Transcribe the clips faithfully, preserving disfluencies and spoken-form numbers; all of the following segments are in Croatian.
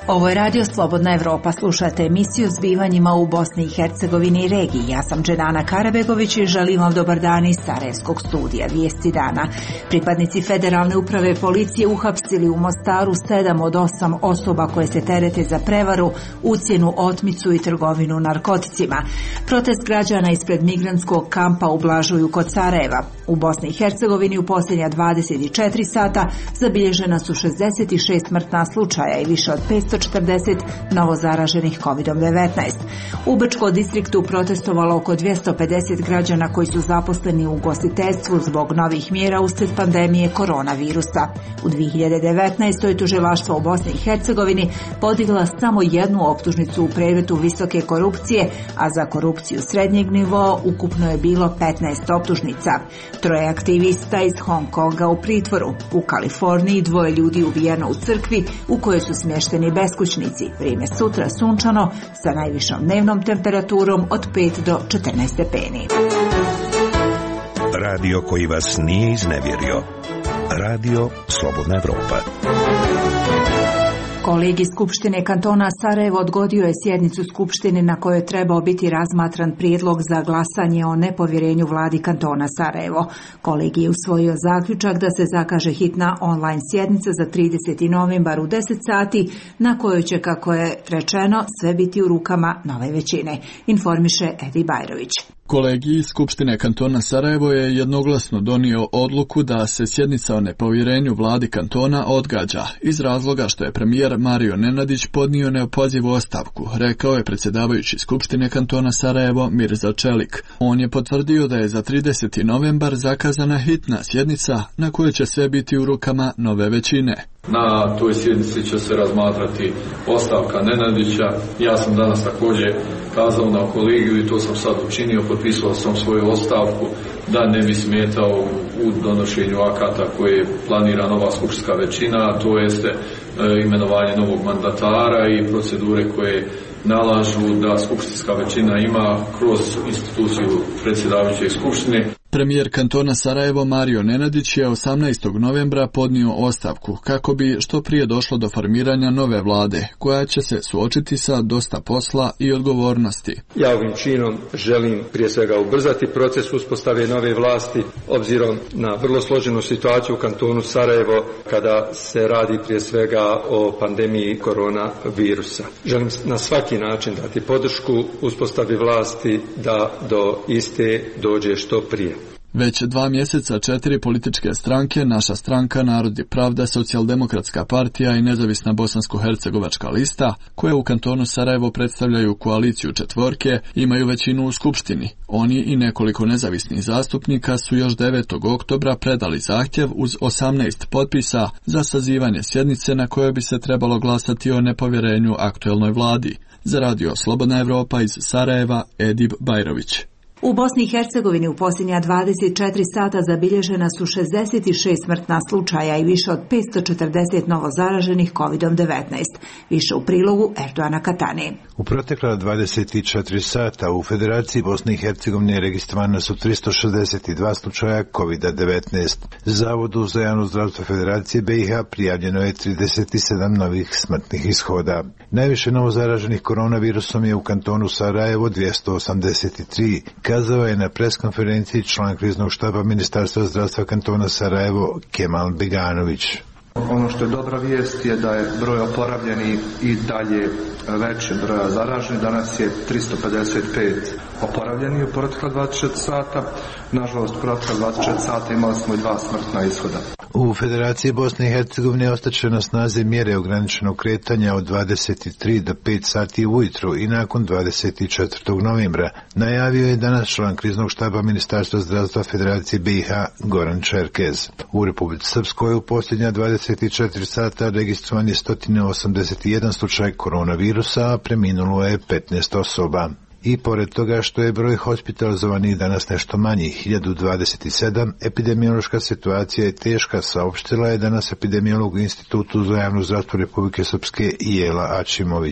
Ovo je Radio Slobodna Evropa. Slušate emisiju zbivanjima u Bosni i Hercegovini i regiji. Ja sam Dženana Karabegović i želim vam dobar dan iz Sarajevskog studija Vijesti dana. Pripadnici Federalne uprave policije uhapsili u Mostaru sedam od osam osoba koje se terete za prevaru, ucjenu, otmicu i trgovinu narkoticima. Protest građana ispred migrantskog kampa ublažuju kod Sarajeva. U Bosni i Hercegovini u posljednja dvadeset četiri sata zabilježena su šezdeset šest smrtna slučaja i više od petsto četrdeset novozaraženih kovid devetnaest. U Brčkom distriktu protestovalo oko dvjesto pedeset građana koji su zaposleni u ugostiteljstvu zbog novih mjera uslijed pandemije koronavirusa. U dvije hiljade devetnaestoj tužilaštvo u Bosni i Hercegovini podigla samo jednu optužnicu u predmetu visoke korupcije, a za korupciju srednjeg nivoa ukupno je bilo petnaest optužnica. Troje aktivista iz Hong Konga u pritvoru. U Kaliforniji dvoje ljudi ubijeno u crkvi u kojoj su smješteni beskućnici. Vrijeme sutra sunčano sa najvišom dnevnom temperaturom od pet do četrnaest stepeni. Radio koji vas nije iznevjerio. Radio Slobodna Evropa. Kolegij Skupštine kantona Sarajevo odgodio je sjednicu Skupštine na kojoj je trebao biti razmatran prijedlog za glasanje o nepovjerenju vladi kantona Sarajevo. Kolegij je usvojio zaključak da se zakaže hitna online sjednica za trideseti novembar u deset sati, na kojoj će, kako je rečeno, sve biti u rukama nove većine, informiše Edi Bajrović. Kolegij Skupštine kantona Sarajevo je jednoglasno donio odluku da se sjednica o nepovjerenju vladi kantona odgađa iz razloga što je premijer Mario Nenadić podnio neopozivu ostavku, rekao je predsjedavajući Skupštine kantona Sarajevo Mirza Čelik. On je potvrdio da je za trideseti novembar zakazana hitna sjednica na kojoj će sve biti u rukama nove većine. Na toj sjednici će se razmatrati ostavka Nenadića. Ja sam danas također kazao na kolegiju i to sam sad učinio, potpisao sam svoju ostavku da ne bi smetao u donošenju akata koje planira nova skupštinska većina, a to jeste e, imenovanje novog mandatara i procedure koje nalažu da skupštinska većina ima kroz instituciju predsjedavajućeg skupštine. Premijer kantona Sarajevo Mario Nenadić je osamnaestog novembra podnio ostavku kako bi što prije došlo do formiranja nove vlade koja će se suočiti sa dosta posla i odgovornosti. Ja ovim činom želim prije svega ubrzati proces uspostave nove vlasti obzirom na vrlo složenu situaciju u kantonu Sarajevo kada se radi prije svega o pandemiji koronavirusa. Želim na svaki način dati podršku uspostavi vlasti da do iste dođe što prije. Već dva mjeseca četiri političke stranke, Naša stranka, Narod i pravda, Socijaldemokratska partija i Nezavisna bosansko-hercegovačka lista, koje u kantonu Sarajevo predstavljaju koaliciju četvorke, imaju većinu u skupštini. Oni i nekoliko nezavisnih zastupnika su još devetog oktobra predali zahtjev uz osamnaest potpisa za sazivanje sjednice na kojoj bi se trebalo glasati o nepovjerenju aktuelnoj vladi. Za Radio Slobodna Evropa iz Sarajeva, Edib Bajrović. U Bosni i Hercegovini u posljednja dvadeset četiri sata zabilježena su šezdeset šest smrtna slučaja i više od petsto četrdeset novozaraženih kovid devetnaest. Više u prilogu Erdoana Katane. U protekla dvadeset četiri sata u Federaciji Bosne i Hercegovine registrovana su tristo šezdeset dva slučaja kovid devetnaest. Zavodu za javno zdravstvo Federacije B i H prijavljeno je trideset sedam novih smrtnih ishoda. Najviše novozaraženih koronavirusom je u kantonu Sarajevo dvjesto osamdeset tri. Kazao je na preskonferenciji član kriznog štaba Ministarstva zdravstva kantona Sarajevo Kemal Beganović. Ono što je dobra vijest je da je broj oporavljenih i dalje veći broja zaraženih. Danas je tristo pedeset pet oporavljenih u protekla dvadeset četiri sata. Nažalost, u protekla dvadeset četiri sata imali smo i dva smrtna ishoda. U Federaciji Bosne i Hercegovine ostaće na snazi mjere ograničenog kretanja od dvadeset tri do pet sati ujutro i nakon dvadeset četvrtog novembra. Najavio je danas član kriznog štaba Ministarstva zdravstva Federacije B i H Goran Čerkez. U Republici Srpskoj u posljednja dvadeset četiri sata registrovan je sto osamdeset jedan slučaj koronavirusa, a preminulo je petnaest osoba. I pored toga što je broj hospitalizovanih danas nešto manji, hiljadu dvadeset sedam, epidemiološka situacija je teška, saopštila je danas epidemiolog u Institutu za javno zdravstvo Republike Srpske Jela Ačimović.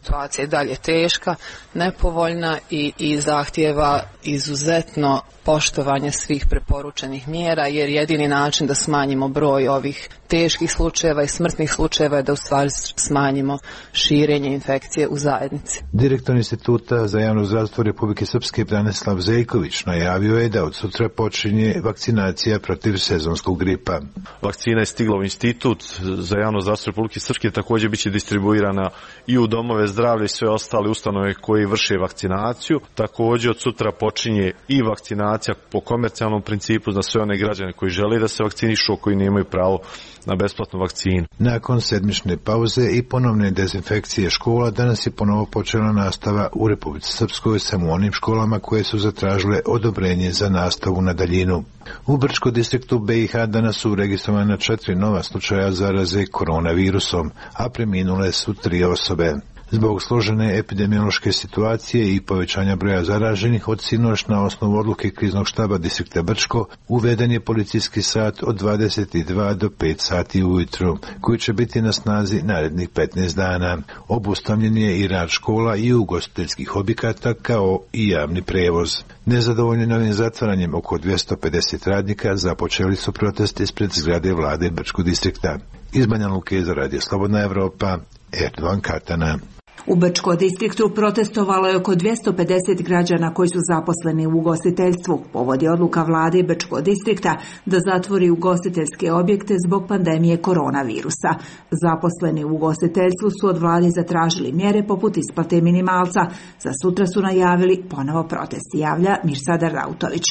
Situacija je dalje teška, nepovoljna i, i zahtijeva izuzetno poštovanje svih preporučenih mjera, jer jedini način da smanjimo broj ovih teških slučajeva i smrtnih slučajeva je da u stvari smanjimo širenje infekcije u zajednici. Direktor Instituta za javno zdravstvo Republike Srpske Branislav Zejković najavio je da od sutra počinje vakcinacija protiv sezonskog gripa. Vakcina je stigla u Institut za javno zdravstvo Republike Srpske, također biće distribuirana i u domove zdravlja i sve ostale ustanove koji vrše vakcinaciju. Također od sutra počinje i vakcinacija po komercijalnom principu za sve one građane koji žele da se vakcinišu, koji nemaju pravo na besplatnu vakcinu. Nakon sedmične pauze i ponovne dezinfekcije škola, danas je ponovo počela nastava u Republici Srpskoj samo u onim školama koje su zatražile odobrenje za nastavu na daljinu. U Brčkom distriktu B i H danas su registrovana četiri nova slučaja zaraze koronavirusom, a preminule su tri osobe. Zbog složene epidemiološke situacije i povećanja broja zaraženih, od sinoć na osnovu odluke kriznog štaba distrikta Brčko uveden je policijski sat od dvadeset dva do pet sati ujutru, koji će biti na snazi narednih petnaest dana. Obustavljen je i rad škola i ugostiteljskih objekata kao i javni prevoz. Nezadovoljni novim zatvaranjem oko dvjesto pedeset radnika započeli su protest ispred zgrade vlade Brčkog distrikta. Iz Banja Luke za Radio Slobodna Evropa, Erdovan Katana. U Brčkom distriktu protestovalo je oko dvjesto pedeset građana koji su zaposleni u ugostiteljstvu. Povod je odluka vlade Brčkog distrikta da zatvori ugostiteljske objekte zbog pandemije koronavirusa. Zaposleni u ugostiteljstvu su od vlade zatražili mjere poput isplate minimalca. Za sutra su najavili ponovo protest, javlja Mirsadar Rautović.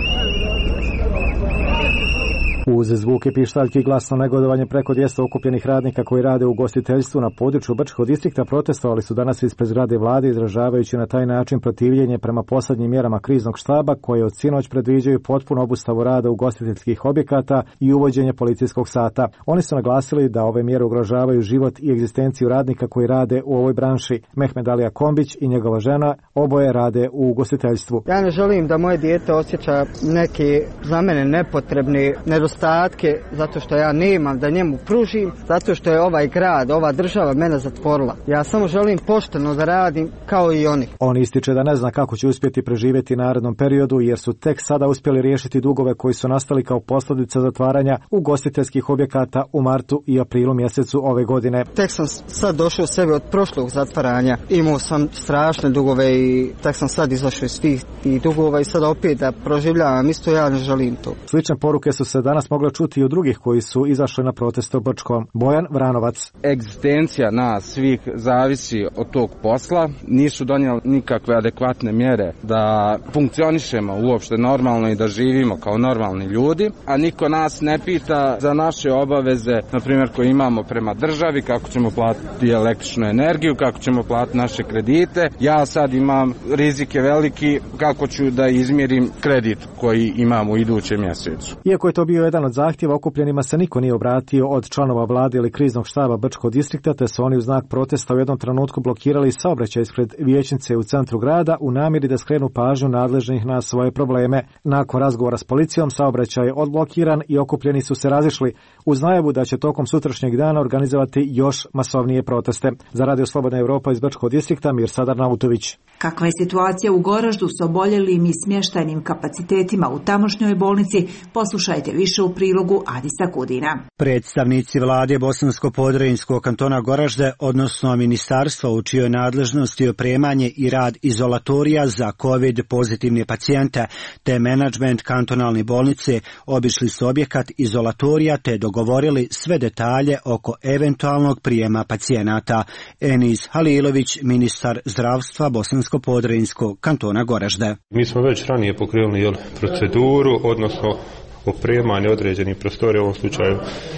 Uz zvuke pištaljki i glasno negodovanje preko dvjesto okupljenih radnika koji rade u ugostiteljstvu na području Brčkog distrikta protestovali su danas ispred zgrade vlade, izražavajući na taj način protivljenje prema posljednjim mjerama kriznog štaba koje od sinoć predviđaju potpunu obustavu rada ugostiteljskih objekata i uvođenje policijskog sata. Oni su naglasili da ove mjere ugrožavaju život i egzistenciju radnika koji rade u ovoj branši. Mehmed Alija Kombić i njegova žena oboje rade u ugostiteljstvu. Ja ne želim da moje dijete osjeća neke za mene nepotrebne nedostatke zato što ja nemam da njemu pružim, zato što je ovaj grad, ova država mene zatvorila. Ja samo želim pošteno da radim kao i oni. On ističe da ne zna kako će uspjeti preživjeti narednom periodu jer su tek sada uspjeli riješiti dugove koji su nastali kao posljedica zatvaranja ugostiteljskih objekata u martu i aprilu mjesecu ove godine. Tek sam sad došao sebe od prošlog zatvaranja. Imao sam strašne dugove i tek sam sad izašao iz svih tih dugova i sad opet da proživljavam isto, ja ne želim to. Slične poruke su se danas mogle čuti i od drugih koji su izašli na proteste u Brčkom. Bojan Vranovac. Egzistencija nas svih zavisi od tog posla. Nisu donijeli nikakve adekvatne mjere da funkcionišemo uopšte normalno i da živimo kao normalni ljudi, a niko nas ne pita za naše obaveze, na primjer koje imamo prema državi, kako ćemo platiti električnu energiju, kako ćemo platiti naše kredite. Ja sad imam rizike veliki kako ću da izmjerim kredit koji imam u idućem mjesecu. Iako je to bio jedan od zahtjeva, okupljenima se niko nije obratio od članova vlade ili kriznog štaba Brčkog distrikta, te su oni u znak protesta u jednom trenutku blokirali saobraćaj ispred vijećnice u centru grada u namjeri da skrenu pažnju nadležnih na svoje probleme. Nakon razgovora s policijom saobraćaj je odblokiran i okupljeni su se razišli uz najavu da će tokom sutrašnjeg dana organizovati još masovnije proteste. Za Radio Slobodna Evropa iz Brčkog distrikta, Mirsadar Nautović. Kakva je situacija u Goraždu s oboljelim i smještajnim kapacitetima u tamošnjoj bolnici, poslušajte više u prilogu Adisa Kudina. Predstavnici vlade Bosansko-Podravinskog kantona Goražde, odnosno ministarstva u čijoj nadležnosti opremanje i rad izolatorija za COVID pozitivne pacijente, te menadžment kantonalne bolnice, obišli su objekat izolatorija te dogovorili sve detalje oko eventualnog prijema pacijenata. Enis Halilović, ministar zdravstva Bosansko-Podravinskog kantona Goražde. Mi smo već ranije pokrenuli jel, proceduru, odnosno opremanje određenih prostorija, u ovom slučaju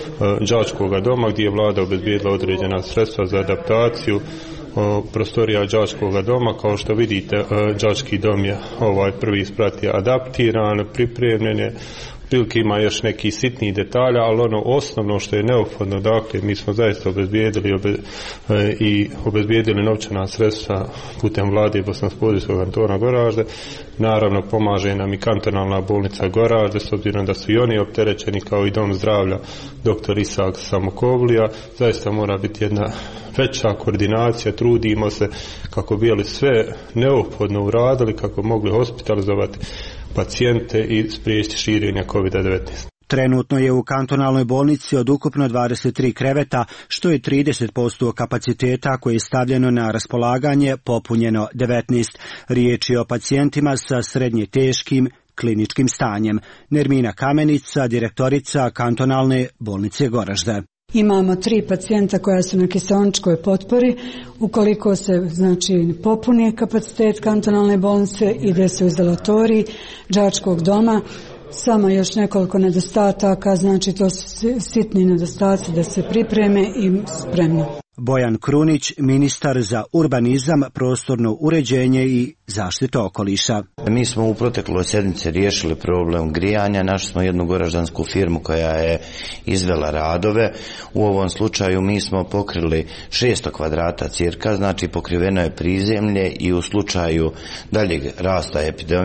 đačkog doma, gdje je vlada obezbijedila određena sredstva za adaptaciju prostorija đačkog doma. Kao što vidite, đački dom je ovaj prvi sprat je adaptiran, pripremljen je, Prilike ima još neki sitni detalja, ali ono osnovno što je neophodno, dakle, mi smo zaista obezbijedili obe, e, i obezbijedili novčana sredstva putem vlade Bosansko-podrinjskog kantona Goražde. Naravno, pomaže nam i kantonalna bolnica Goražde, s obzirom da su i oni opterećeni, kao i dom zdravlja doktor Isak Samokovlija. Zaista mora biti jedna veća koordinacija, trudimo se kako bi bili sve neophodno uradili, kako mogli hospitalizovati pacijente i spriječiti širenja kovid devetnaest. Trenutno je u kantonalnoj bolnici od ukupno dvadeset tri kreveta, što je trideset posto kapaciteta koje je stavljeno na raspolaganje, popunjeno devetnaest. Riječ je o pacijentima sa srednje teškim kliničkim stanjem. Nermina Kamenica, direktorica kantonalne bolnice Goražde. Imamo tri pacijenta koja su na kiseoničkoj potpori. Ukoliko se znači popuni kapacitet kantonalne bolnice, ide se u izolatorij đačkog doma. Samo još nekoliko nedostataka, znači to su sitni nedostaci da se pripreme i spremno. Bojan Krunić, ministar za urbanizam, prostorno uređenje i zaštitu okoliša. Mi smo u protekloj sedmici riješili problem grijanja, našli smo jednu goraždansku firmu koja je izvela radove. U ovom slučaju mi smo pokrili šesto kvadrata cirka, znači pokriveno je prizemlje i u slučaju daljeg rasta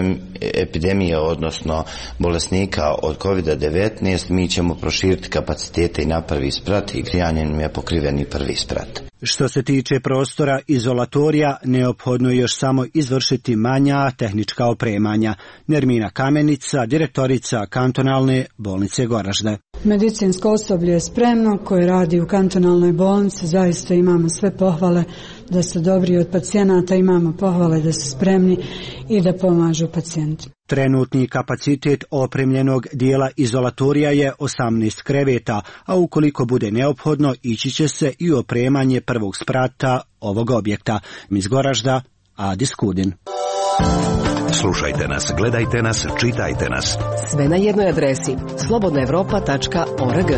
epidemije, odnosno bolesnika od kovid devetnaest, mi ćemo proširiti kapacitete i na prvi sprat i grijanjem je pokriveni prvi sprat. Što se tiče prostora izolatorija, neophodno je još samo izvršiti manja tehnička opremanja. Nermina Kamenica, direktorica kantonalne bolnice Goražde. Medicinsko osoblje je spremno koje radi u kantonalnoj bolnici, zaista imamo sve pohvale da su dobri od pacijenata, imamo pohvale da su spremni i da pomažu pacijentima. Trenutni kapacitet opremljenog dijela izolatorija je osamnaest kreveta, a ukoliko bude neophodno ići će se i opremanje prvog sprata ovog objekta. Iz Goražda, Adis Kudin. Slušajte nas, gledajte nas, čitajte nas. Sve na jednoj adresi slobodna evropa tačka org.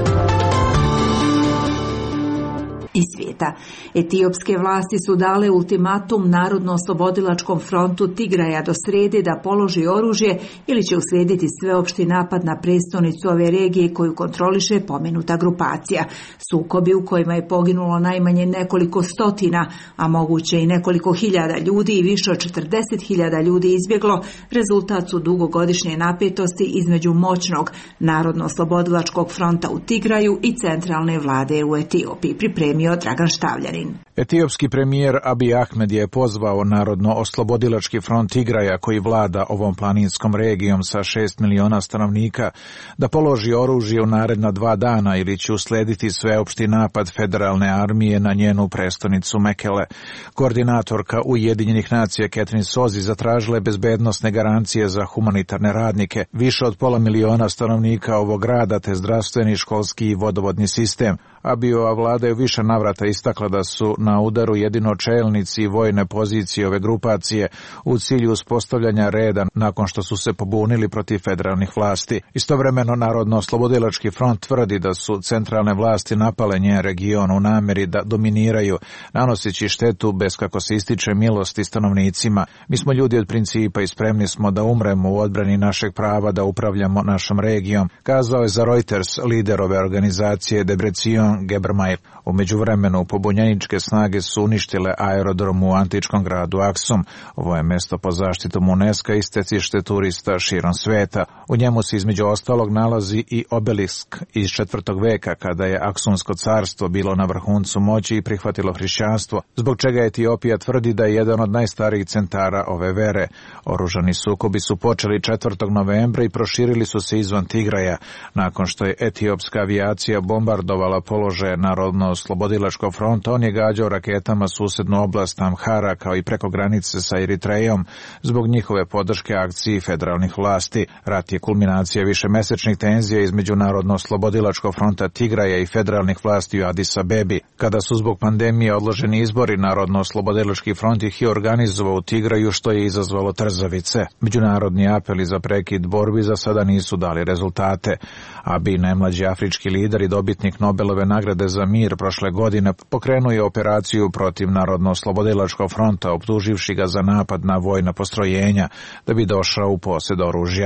Iz svijeta. Etiopske vlasti su dale ultimatum Narodno-oslobodilačkom frontu Tigraja do srede da položi oružje ili će uslijediti sveopšti napad na prestonicu ove regije koju kontroliše pomenuta grupacija. Sukobi u kojima je poginulo najmanje nekoliko stotina, a moguće i nekoliko hiljada ljudi i više od četrdeset hiljada ljudi izbjeglo, rezultat su dugogodišnje napetosti između moćnog Narodno-oslobodilačkog fronta u Tigraju i centralne vlade u Etiopiji, pripremio Dragan Štavljanin. Etiopski premijer Abiy Ahmed je pozvao Narodno-oslobodilački front Tigraja, koji vlada ovom planinskom regijom sa šest miliona stanovnika, da položi oružje u naredna dva dana ili će uslediti sveopšti napad federalne armije na njenu prestonicu Mekele. Koordinatorka Ujedinjenih nacija Catherine Sozi zatražila je bezbednosne garancije za humanitarne radnike, više od pola miliona stanovnika ovog grada te zdravstveni, školski i vodovodni sistem. Abiyova vlada je više navrata istakla da su na udaru jedino čelnici i vojne pozicije ove grupacije u cilju uspostavljanja reda nakon što su se pobunili protiv federalnih vlasti. Istovremeno Narodno-oslobodilački front tvrdi da su centralne vlasti napale njen region u namjeri da dominiraju, nanoseći štetu bez kako se ističe milosti stanovnicima. Mi smo ljudi od principa i spremni smo da umremo u odbrani našeg prava da upravljamo našom regijom, kazao je za Reuters lider ove organizacije Debrecen Gebrmajr. U međuvremenu pobunjeničke snage su uništile aerodrom u antičkom gradu Aksum. Ovo je mesto pod zaštitom UNESCO i stecište turista širom sveta. U njemu se između ostalog nalazi i obelisk iz četvrtog veka, kada je Aksumsko carstvo bilo na vrhuncu moći i prihvatilo hrišćanstvo, zbog čega Etiopija tvrdi da je jedan od najstarijih centara ove vere. Oružani sukobi su počeli četvrtog novembra i proširili su se izvan Tigraja, nakon što je etiopska avijacija bombardovala položaje Narodno-oslobodilačkog fronta. On je gađao raketama susednu oblast Amhara kao i preko granice sa Eritrejom zbog njihove podrške akciji federalnih vlasti. Rat je kulminacija višemesečnih tenzija između Narodno-oslobodilačkog fronta Tigraja i federalnih vlasti u Adis Abebi. Kada su zbog pandemije odloženi izbori, Narodno-oslobodilački front ih je organizovao u Tigraju, što je izazvalo trzavice. Međunarodni apeli za prekid borbi za sada nisu dali rezultate. Abiy, najmlađi afrički lider i dobitnik Nobelove nagrade za mir, prošle godine pokrenuo je operaciju protiv Narodno-oslobodilačkog fronta, optuživši ga za napad na vojna postrojenja da bi došao u posjed oružja.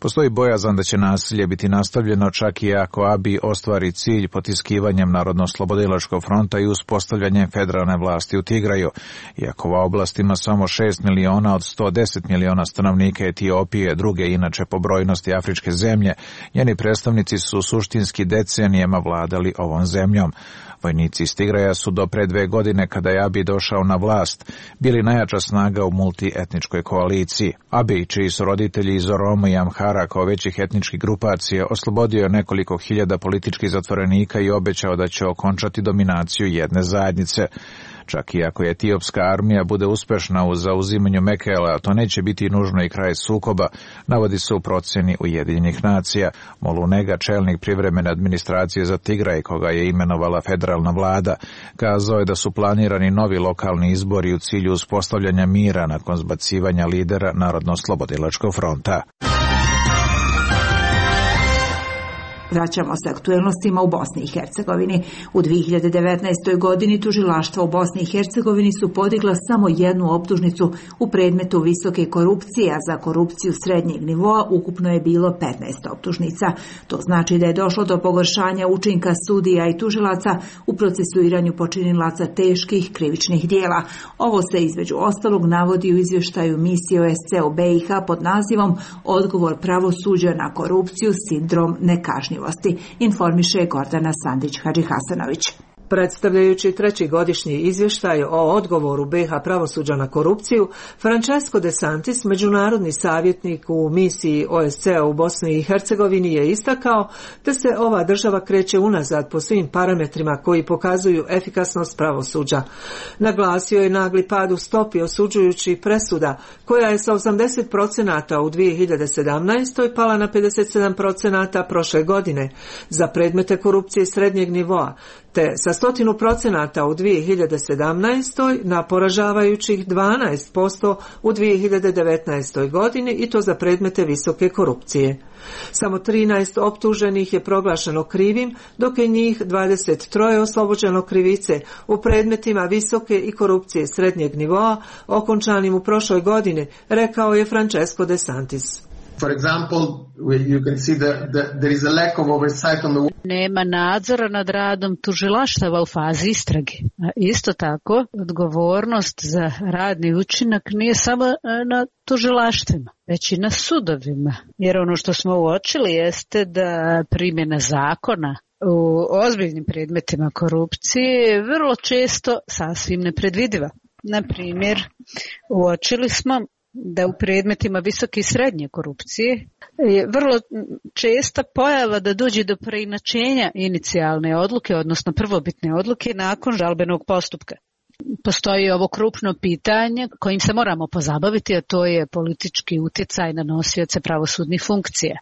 Postoji bojazan da će nasilje biti nastavljeno čak i ako Abiy ostvari cilj potiskivanjem Narodno-oslobodilačkog fronta i uspostavljanjem federalne vlasti u Tigraju. Iako ova oblast ima samo šest miliona od sto deset miliona stanovnika Etiopije, druge inače po brojnosti afričke zemlje, njeni predstavnici su suštinski decenijama vladali ovom zemljom. Vojnici iz Tigraja su do pre dve godine, kada je Abiy došao na vlast, bili najjača snaga u multietničkoj koaliciji. Abiy, čiji su roditelji iz Oromo i Amhara kao većih etničkih grupacija, oslobodio je nekoliko hiljada političkih zatvorenika i obećao da će okončati dominaciju jedne zajednice. Čak i ako je etiopska armija bude uspešna u zauzimanju Mekela, to neće biti nužno i kraj sukoba, navodi se u proceni Ujedinjenih nacija. Molunega, čelnik privremene administracije za Tigraj, koga je imenovala federalna vlada, kazao je da su planirani novi lokalni izbori u cilju uspostavljanja mira nakon zbacivanja lidera Narodno-oslobodilačkog fronta. Vraćamo se aktuelnostima u Bosni i Hercegovini. U dvije hiljade devetnaestoj. godini tužilaštva u Bosni i Hercegovini su podigla samo jednu optužnicu u predmetu visoke korupcije, a za korupciju srednjeg nivoa ukupno je bilo petnaest optužnica. To znači da je došlo do pogoršanja učinka sudija i tužilaca u procesuiranju počinilaca teških krivičnih dijela. Ovo se između ostalog navodi u izvještaju misije O S C E u B i H pod nazivom Odgovor pravosuđa na korupciju, sindrom nekažnjivosti. Informiše Gordana Sandić-Hadžihasanović. Predstavljajući treći godišnji izvještaj o odgovoru B H pravosuđa na korupciju, Francesco De Santis, međunarodni savjetnik u misiji O S C E u Bosni i Hercegovini, je istakao da se ova država kreće unazad po svim parametrima koji pokazuju efikasnost pravosuđa. Naglasio je nagli pad u stopi osuđujućih presuda, koja je sa osamdeset procenata u dvije hiljade sedamnaestoj. pala na pedeset sedam procenata prošle godine za predmete korupcije srednjeg nivoa, te sa stotinu procenata u dvije hiljade sedamnaestoj. na poražavajućih dvanaest posto u dvije hiljade devetnaestoj. godini i to za predmete visoke korupcije. Samo trinaest optuženih je proglašeno krivim, dok je njih dvadeset tri oslobođeno krivice u predmetima visoke i korupcije srednjeg nivoa okončanim u prošloj godini, rekao je Francesco De Santis. For example, you can see that the, there is a lack of oversight on the... Nema nadzora nad radom tužilaštava u fazi istrage. A isto tako, odgovornost za radni učinak nije samo na tužilaštvima, već i na sudovima. Jer ono što smo uočili jeste da primjena zakona u ozbiljnim predmetima korupcije je vrlo često sasvim nepredvidiva. Na primjer, uočili smo da u predmetima visoke i srednje korupcije je vrlo česta pojava da dođe do preinačenja inicijalne odluke, odnosno prvobitne odluke nakon žalbenog postupka. Postoji ovo krupno pitanje kojim se moramo pozabaviti, a to je politički utjecaj na nosioce pravosudnih funkcija.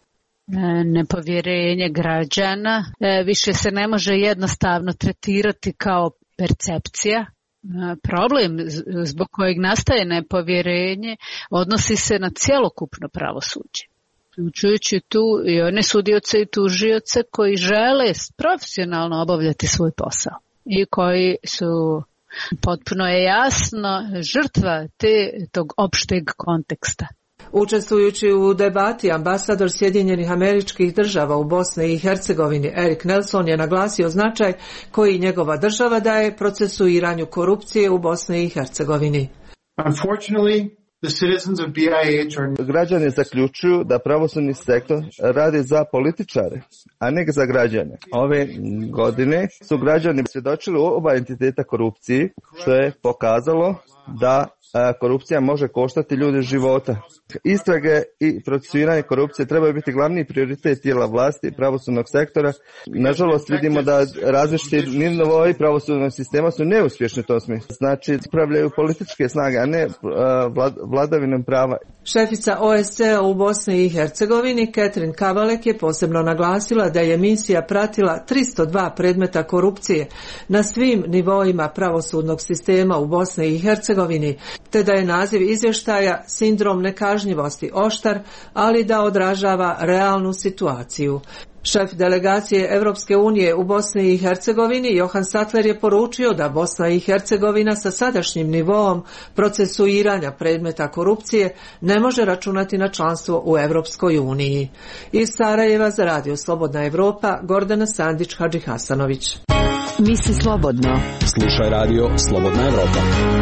Nepovjerenje građana više se ne može jednostavno tretirati kao percepcija. Problem zbog kojeg nastaje nepovjerenje odnosi se na cjelokupno pravosuđe, uključujući tu i one sudioce i tužioce koji žele profesionalno obavljati svoj posao i koji su, potpuno je jasno, žrtva te, tog opšteg konteksta. Učestvujući u debati, ambasador Sjedinjenih Američkih Država u Bosni i Hercegovini Erik Nelson je naglasio značaj koji njegova država daje procesuiranju korupcije u Bosni i Hercegovini. Unfortunately, the citizens of B I H are... Građani zaključuju da pravosudni sektor radi za političare, a ne za građane. Ove godine su građani svjedočili oba entiteta korupciji, što je pokazalo da korupcija može koštati ljude života. Istrage i procesuiranje korupcije trebaju biti glavni prioritet tijela vlasti i pravosudnog sektora. Nažalost, vidimo da različiti nivoi pravosudnog sistema su neuspješni u tom smislu. Znači, upravljaju političke snage, a ne vlad, vladavinom prava. Šefica O S C E u Bosni i Hercegovini Catherine Kavalek je posebno naglasila da je misija pratila tristo dva predmeta korupcije na svim nivoima pravosudnog sistema u Bosni i Hercegovini, te da je naziv izvještaja Sindrom nekažnjivosti oštar, ali da odražava realnu situaciju. Šef delegacije Europske unije u Bosni i Hercegovini Johan Sattler je poručio da Bosna i Hercegovina sa sadašnjim nivoom procesuiranja predmeta korupcije ne može računati na članstvo u Europskoj uniji. Iz Sarajeva za Radio Slobodna Evropa, Gordana Sandić-Hadžihasanović. Misli slobodno. Slušaj Radio Slobodna Evropa.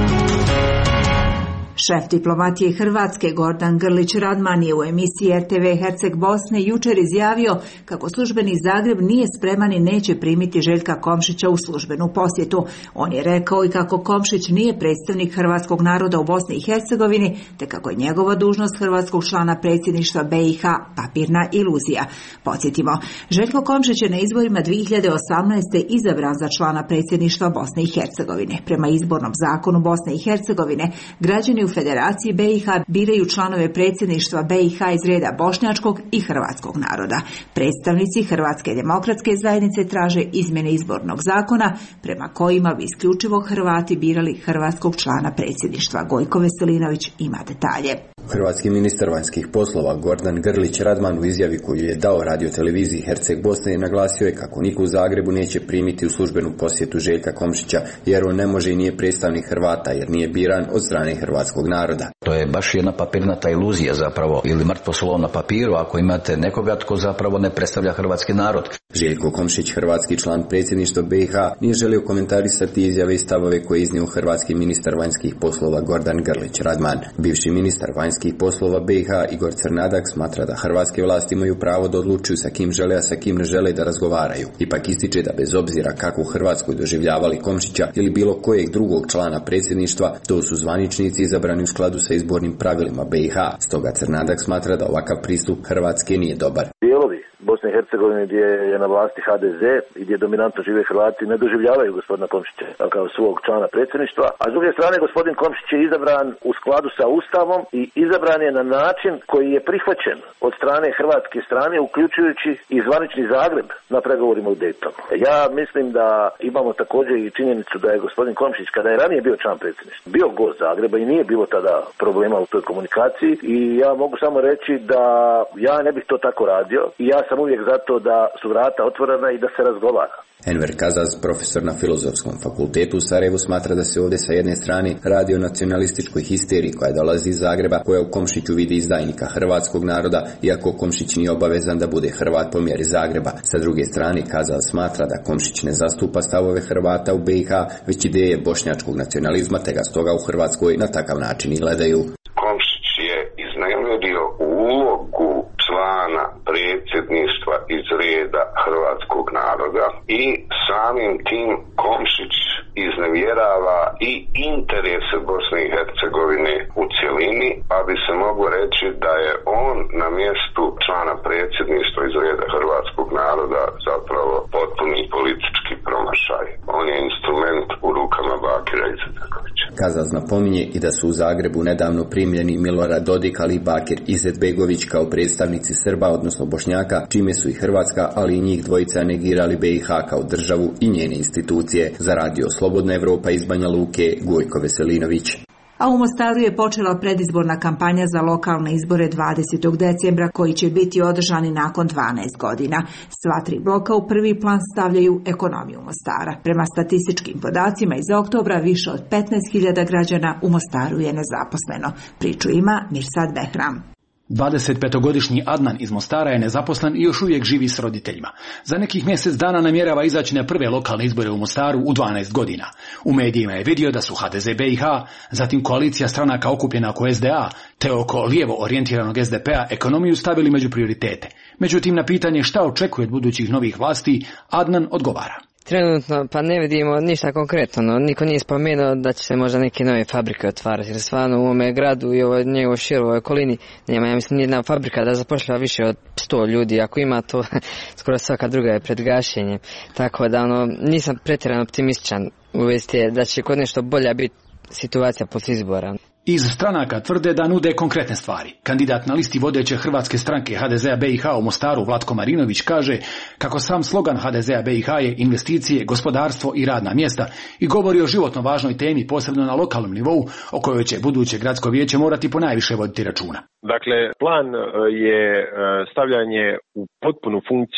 Šef diplomatije Hrvatske Gordan Grlić Radman je u emisiji R T V Herceg Bosne jučer izjavio kako službeni Zagreb nije spreman i neće primiti Željka Komšića u službenu posjetu. On je rekao i kako Komšić nije predstavnik hrvatskog naroda u Bosni i Hercegovini, te kako je njegova dužnost hrvatskog člana predsjedništva B i H papirna iluzija. Podsjetimo, Željko Komšić je na izborima dvije hiljade osamnaeste. izabran za člana predsjedništva Bosne i Hercegovine. Prema izbornom zakonu Bosne i Hercegovine, građani u Federaciji B i H biraju članove predsjedništva B i H iz reda bošnjačkog i hrvatskog naroda. Predstavnici Hrvatske demokratske zajednice traže izmjene izbornog zakona prema kojima bi isključivo Hrvati birali hrvatskog člana predsjedništva. Gojko Veselinović ima detalje. Hrvatski ministar vanjskih poslova Gordan Grlić Radman u izjavi koju je dao radioteleviziji Herceg Bosne naglasio je kako niko u Zagrebu neće primiti u službenu posjetu Željka Komšića jer on ne može i nije predstavnik Hrvata jer nije biran od strane hrvatskog naroda. To je baš jedna papirnata iluzija zapravo ili mrtvo slovo na papiru ako imate nekoga tko zapravo ne predstavlja hrvatski narod. Željko Komšić, hrvatski član predsjedništva B i H, nije želio komentarisati izjave i stavove koje je iznio hrvatski ministar vanjskih poslova Gordan Grlić Radman. Bivši ministar vanjskih poslova B i H Igor Crnadak smatra da hrvatske vlasti imaju pravo da odlučuju sa kim žele, a sa kim ne žele da razgovaraju. Ipak ističe da bez obzira kako u Hrvatskoj doživljavali Komšića ili bilo kojeg drugog člana predsjedništva, to su zvaničnici izabrani u skladu sa izbornim pravilima B i H. Stoga Crnadak smatra da ovakav pristup Hrvatske nije dobar. Dijelovi Bosne i Hercegovine gdje je na vlasti H D Z i gdje dominantno žive Hrvati ne doživljavaju gospodina Komšića kao svog člana predsjedništva, a s druge strane gospodin Komšić je izabran u skladu sa Ustavom i izabran je na način koji je prihvaćen od strane hrvatske strane, uključujući i zvanični Zagreb na pregovorima u Daytonu. Ja mislim da imamo također i činjenicu da je gospodin Komšić, kada je ranije bio član predsjedništva, bio gost Zagreba i nije bilo tada problema u toj komunikaciji i ja mogu samo reći da ja ne bih to tako radio i ja sam uvijek zato da su vrata otvorena i da se razgovara. Enver Kazaz, profesor na Filozofskom fakultetu u Sarajevu, smatra da se ovdje sa jedne strane radi o nacionalističkoj histeriji koja dolazi iz Zagreba, koja u Komšiću vidi izdajnika hrvatskog naroda, iako Komšić nije obavezan da bude Hrvat po mjeri Zagreba. Sa druge strane, Kazaz smatra da Komšić ne zastupa stavove Hrvata u B i H, već ideje bošnjačkog nacionalizma, te ga stoga u Hrvatskoj na takav način i gledaju. Komšić je iznevjerio ulogu člana predsjedništva iz reda hrvatskog naroda i samim tim Komšić iznevjerava i interese Bosne i Hercegovine u cjelini, pa bi se moglo reći da je on na mjestu člana predsjedništva iz reda hrvatskog naroda zapravo potpuni politički promašaj. On je instrument u rukama Bakira Izetbegovića. Kazaz napominje i da su u Zagrebu nedavno primljeni Milorad Dodik, ali i Bakir Izetbegović kao predstavnici Srba, odnosno Bošnjaka, čime su i Hrvatska, ali i njih dvojica negirali B i H kao državu i njene institucije. Za Radio Slobodna Evropa iz Banja Luke, Gojko Veselinović. A u Mostaru je počela predizborna kampanja za lokalne izbore dvadesetog decembra koji će biti održani nakon dvanaest godina. Sva tri bloka u prvi plan stavljaju ekonomiju Mostara. Prema statističkim podacima iz oktobra više od petnaest hiljada građana u Mostaru je nezaposleno. Priču ima Mirsad Behram. dvadesetpetogodišnji Adnan iz Mostara je nezaposlen i još uvijek živi s roditeljima. Za nekih mjesec dana namjerava izaći na prve lokalne izbore u Mostaru u dvanaest godina. U medijima je vidio da su H D Z B i H, zatim koalicija stranaka okupljena oko S D A, te oko lijevo orijentiranog S D P-a ekonomiju stavili među prioritete. Međutim, na pitanje šta očekuje od budućih novih vlasti, Adnan odgovara. Trenutno pa ne vidimo ništa konkretno, no niko nije spomenuo da će se možda neke nove fabrike otvarati, jer stvarno u ovome gradu i ovoj njegovoj široj okolini nema, ja mislim, nijedna fabrika da zapošljava više od sto ljudi, ako ima to skoro svaka druga je pred gašenjem, tako da ono, nisam pretjerano optimističan u vezi da će kod nešto bolja biti situacija poslije izbora. Iz stranaka tvrde da nude konkretne stvari. Kandidat na listi vodeće hrvatske stranke H D Z-a B i H u Mostaru Vlatko Marinović kaže kako sam slogan H D Z-a B i H je investicije, gospodarstvo i radna mjesta i govori o životno važnoj temi, posebno na lokalnom nivou, o kojoj će buduće gradsko vijeće morati ponajviše voditi računa. Dakle, plan je stavljanje u potpunu funkciju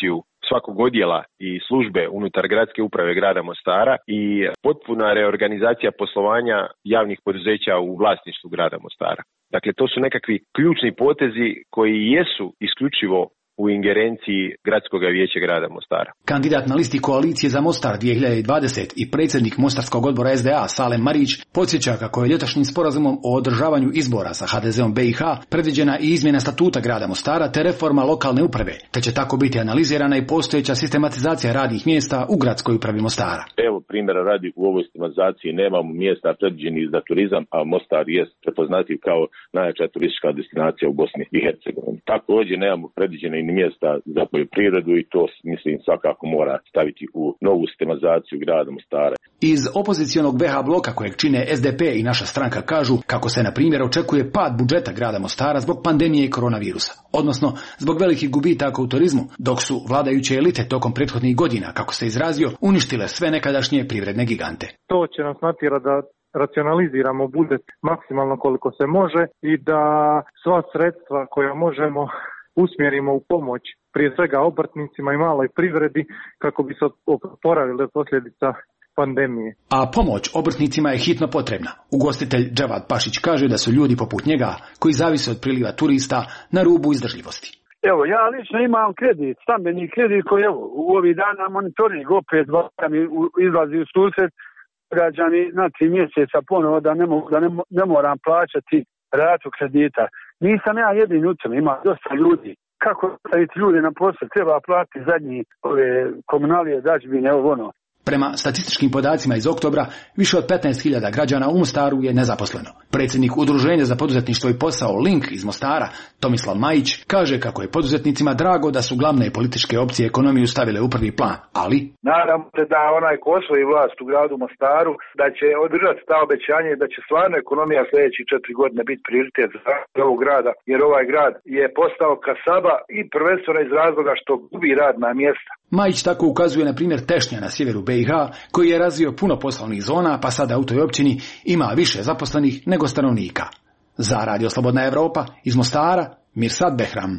svakog odjela i službe unutar gradske uprave grada Mostara i potpuna reorganizacija poslovanja javnih poduzeća u vlasništvu grada Mostara. Dakle, to su nekakvi ključni potezi koji jesu isključivo u ingerenciji Gradskog vijeća grada Mostara. Kandidat na listi koalicije za Mostar dvije hiljade dvadeset i predsjednik Mostarskog odbora S D A Salem Marić podsjeća kako je ljetosnim sporazumom o održavanju izbora sa H D Z-om B i H predviđena i izmjena statuta grada Mostara te reforma lokalne uprave, te će tako biti analizirana i postojeća sistematizacija radnih mjesta u gradskoj upravi Mostara. Evo primjera radi, u ovoj sistematizaciji nemamo mjesta predviđenih za turizam, a Mostar je prepoznatljiv kao najjača turistička destinacija u Bosni i Hercegovini. Također nemamo predviđene i mjesta za poljoprivredu i to mislim svakako mora staviti u novu sistematizaciju grada Mostara. Iz opozicionog B H bloka kojeg čine S D P i naša stranka kažu kako se na primjer očekuje pad budžeta grada Mostara zbog pandemije i koronavirusa, odnosno zbog velikih gubitaka u turizmu, dok su vladajuće elite tokom prethodnih godina, kako se izrazio, uništile sve nekadašnje privredne gigante. To će nas natjerati da racionaliziramo budžet maksimalno koliko se može i da sva sredstva koja možemo usmjerimo u pomoć prije svega obrtnicima i maloj privredi kako bi se oporavili od posljedica pandemije. A pomoć obrtnicima je hitno potrebna. Ugostitelj Dževad Pašić kaže da su ljudi poput njega, koji zavise od priliva turista, na rubu izdržljivosti. Evo, ja lično imam kredit, stambeni kredit koji evo, u ovih dana monitoring opet mi izlazi u susret, građani na tri mjeseca ponovo da ne, mogu, da ne, ne moram plaćati ratu kredita. Nisam ja jedin u tome, ima dosta ljudi. Kako staviti ljude na posao? Treba platiti zadnji ove komunalije, dažbine, ovo ono. Prema statističkim podacima iz oktobra, više od petnaest hiljada građana u Mostaru je nezaposleno. Predsjednik Udruženja za poduzetništvo i posao Link iz Mostara, Tomislav Majić, kaže kako je poduzetnicima drago da su glavne političke opcije ekonomiju stavile u prvi plan, ali... Nadam se da onaj ko osvoji vlast u gradu Mostaru, da će održati ta obećanje i da će stvarno ekonomija sljedećih četiri godine biti prioritet za ovog grada, jer ovaj grad je postao kasaba i prvenstveno iz razloga što gubi radna mjesta. Majić tako ukazuje na primjer Tešnja na sjeveru B i H, koji je razvio puno poslovnih zona, pa sada u toj općini ima više zaposlenih nego stanovnika. Za Radio Slobodna Evropa, iz Mostara, Mirsad Behram.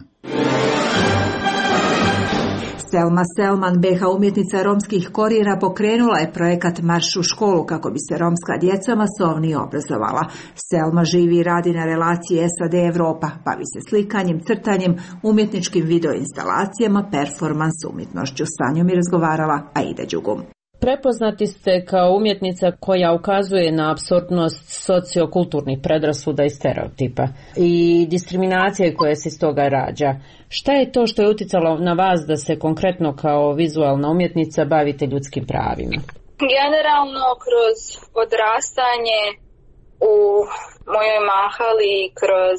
Selma Selman, B H umjetnica romskih korijena, pokrenula je projekat Marš u školu kako bi se romska djeca masovnije obrazovala. Selma živi i radi na relaciji S A D Evropa, bavi se slikanjem, crtanjem, umjetničkim videoinstalacijama, performans umjetnošću. S njom je razgovarala Aida Đugum. Prepoznati ste kao umjetnica koja ukazuje na apsurdnost sociokulturnih predrasuda i stereotipa i diskriminacije koje se iz toga rađa. Šta je to što je utjecalo na vas da se konkretno kao vizualna umjetnica bavite ljudskim pravima? Generalno kroz odrastanje u mojoj mahali, kroz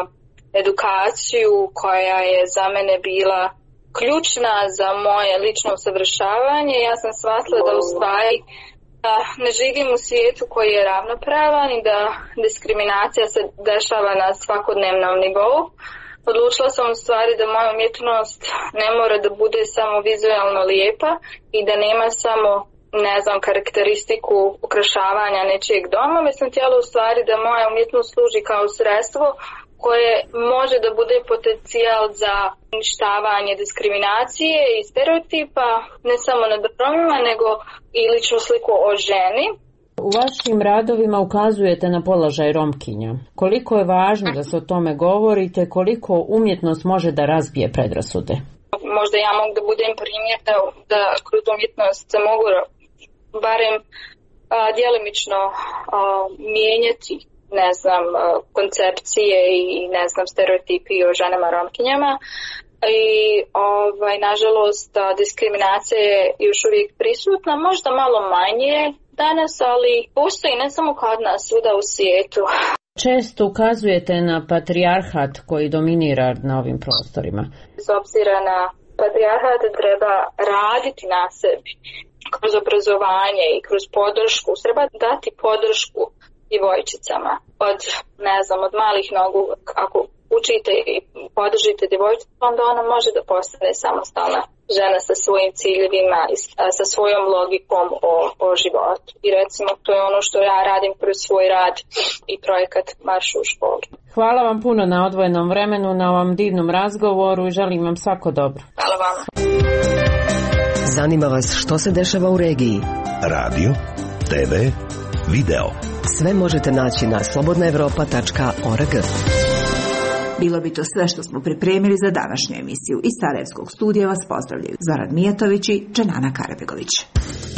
edukaciju koja je za mene bila ključna za moje lično usavršavanje, ja sam shvatila da u stvari da ne živim u svijetu koji je ravnopravan i da diskriminacija se dešava na svakodnevnom nivou. Odlučila sam u stvari da moja umjetnost ne mora da bude samo vizualno lijepa i da nema samo, ne znam, karakteristiku ukrašavanja nečijeg doma, već sam htjela u stvari da moja umjetnost služi kao sredstvo koje može da bude potencijal za uništavanje diskriminacije i stereotipa, ne samo nad Romima, nego i ličnu sliku o ženi. U vašim radovima ukazujete na položaj Romkinja. Koliko je važno da se o tome govorite, koliko umjetnost može da razbije predrasude? Možda ja mogu da budem primjer da, da kroz umjetnost se mogu barem a, djelimično a, mijenjati, ne znam, koncepcije i ne znam, stereotipi o ženama Romkinjama. I ovaj, nažalost diskriminacija je još uvijek prisutna, možda malo manje danas, ali postoji ne samo kod nas, svuda u svijetu. Često ukazujete na patrijarhat koji dominira na ovim prostorima. S obzira na patrijarhat treba raditi na sebi kroz obrazovanje i kroz podršku. Treba dati podršku djevojčicama od, ne znam, od malih nogu. Ako učite i podržite djevojčicu, onda ona može da postane samostalna žena sa svojim ciljevima i sa svojom logikom o, o životu. I recimo to je ono što ja radim kroz svoj rad i projekat Marš u školu. Hvala vam puno na odvojenom vremenu, na ovom divnom razgovoru i želim vam svako dobro. Hvala vam. Zanima vas što se dešava u regiji? Radio, te ve, video. Sve možete naći na slobodna evropa tačka org. Bilo bi to sve što smo pripremili za današnju emisiju. Iz Sarajevskog studija vas pozdravljaju Zoran Mijatović i Dženana Karabegović.